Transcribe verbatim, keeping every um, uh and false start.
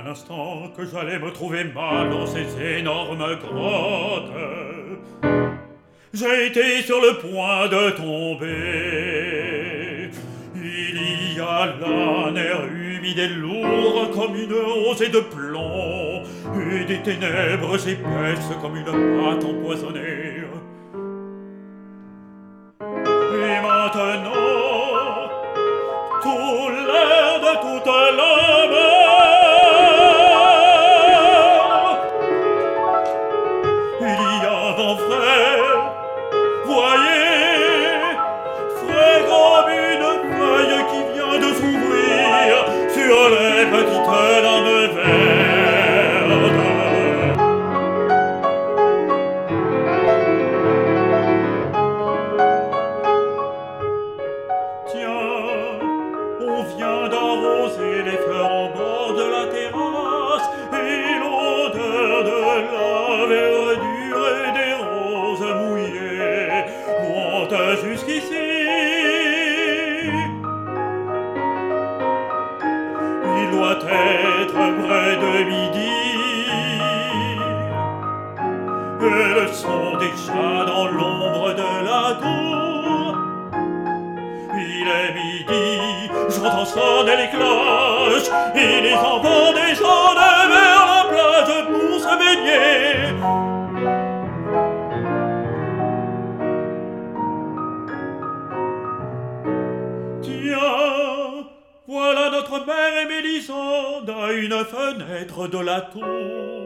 un instant que j'allais me trouver mal dans ces énormes grottes. J'ai été sur le point de tomber. Il y a là un air humide et lourd comme une rosée de plomb, et des ténèbres épaisses comme une pâte empoisonnée. Et maintenant, tout l'air de toute la mer, il y a vent frais, voyez, frais comme une feuille qui vient de s'ouvrir sur les petites lames vertes. Tiens, on vient d'arroser les fleurs en bord de la terrasse, et l'odeur de la verdure et des roses mouillées monte jusqu'ici. Il doit être près de midi, elles sont déjà dans l'ombre de la cour. Il est midi, j'entends sonner les cloches, et les enfants descendent vers la plage pour se baigner. Tiens, voilà notre mère et Mélisande à une fenêtre de la tour.